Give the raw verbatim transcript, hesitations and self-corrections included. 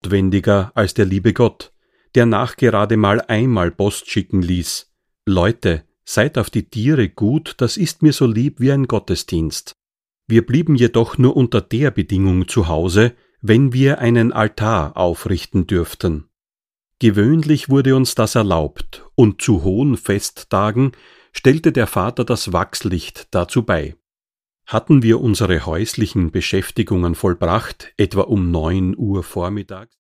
notwendiger als der liebe Gott, der nachgerade mal einmal Post schicken ließ: Leute, seid auf die Tiere gut, das ist mir so lieb wie ein Gottesdienst. Wir blieben jedoch nur unter der Bedingung zu Hause, wenn wir einen Altar aufrichten dürften. Gewöhnlich wurde uns das erlaubt, und zu hohen Festtagen stellte der Vater das Wachslicht dazu bei. Hatten wir unsere häuslichen Beschäftigungen vollbracht, etwa um neun Uhr vormittags,